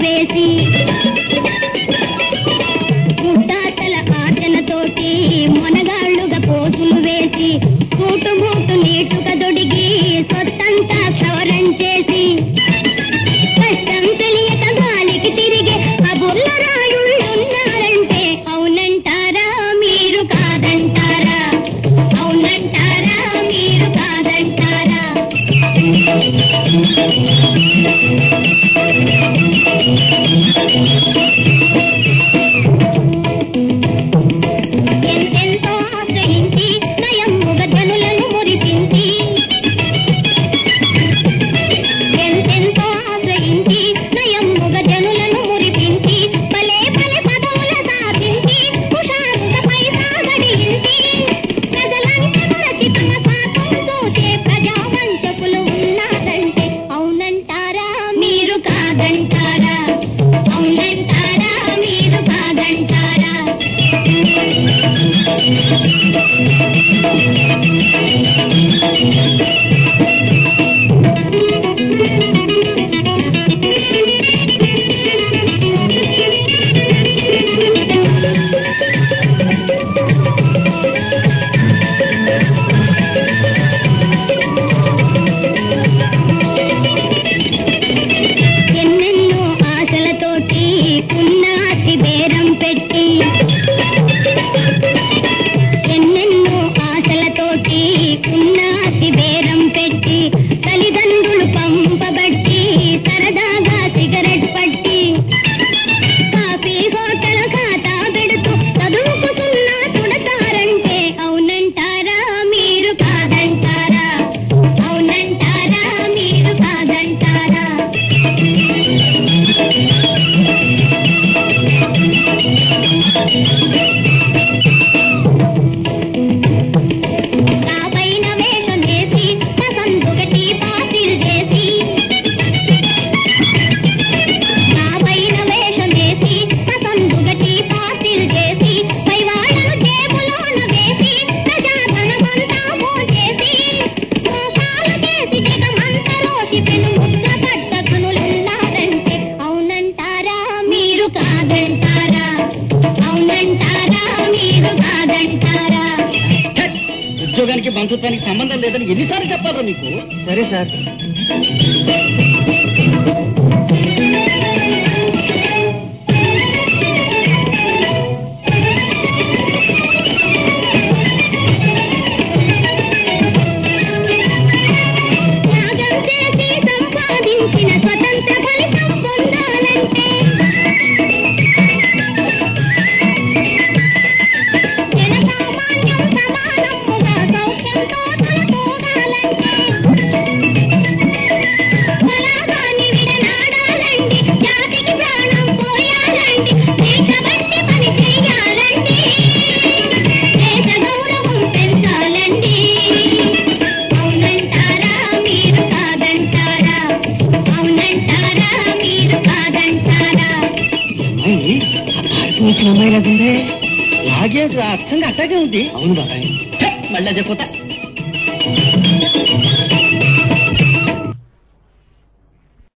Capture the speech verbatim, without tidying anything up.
వేసి ముట్టాతల ఆచనతోటి మొనగాళ్లుగా పోతులు వేసి కూటు మూటు నీటుగా దొడిగి సొత్తంతా క్షవరం చేసి కష్టం తెలియక గాలికి తిరిగే కబుర్ల రాయుళ్ళున్నారంటే అవునంటారా మీరు కాదంటారా అవునంటారా మీరు కాదంటారా ఎంతెంతో ఆశ్రయించి నయమ్ముగ జనులను మురిపించి ఎంతెంతో ఆశ్రయించి నయమ్ముగ జనులను మురిపించి భలే భలే పదవుల సాధించి హుషారుగా పైసా గడించి ప్రజలంతా మరచి తమ స్వార్థం చూసే ప్రజావంచకులు ఉన్నారంటే అవునంటారా మీరు కాదంటారా అవునంటారా మీరు కాదంటారా ఎన్నెన్నో ఆశలతోటి పున్నాసి బేరం పెట్టి ఎన్నెన్నో ఆశలతోటి పున్నాసి బేరం పెట్టి తల్లిదండ్రులు పంపబట్టి సరదాగా సిగరెట్ పట్టి కాఫీ హోటల్ ఖాతా పెడుతూ చదువుకు సున్నా తుడతారంటే అవునంటారా మీరు కాదంటారా అవునంటారా మీరు కాదంటారా నా పైన వేషం వేసి పసందుగటి పాసిల్ చేసి నా పైన వేషం వేసి పసందుగటి పాసిల్ చేసి పైవాడను జేబులోన వేసి ప్రజాధనమంతా పోచేసి మోసాలు చేసి జగమంతా రోసి పెను ముద్ర పడ్డ కనులున్నారంటే అవునంటారా మీరు కాదంటారా అవునంటారా మీరు కాదంటారా ఉద్యోగానికి బంధుత్వానికి సంబంధం లేదని ఎన్నిసార్లు చెప్పాలో నీకు? సరే సార్. త్యాగం చేసి సంపాదించిన స్వతంత్ర ఫలితం పొందాలంటే జనసామాన్యం సమానముగా సౌఖ్యంతో తలతూగాలంటే బలాగాన్ని విడనాడాలండి జాతికి ప్రాణం పోయాలండి దేశభక్తి పని చెయ్యాలండి దేశ గౌరవం పెంచాలండి అవునంటారా మీరు కాదంటారా అవునంటారా మీరు కాదంటారా వచ్చిన అమ్మాయి లేకుంటే లాగే అచ్చంగా అట్టాగే ఉంది. అవును బాబాయ్, మళ్ళీ చెప్పతా.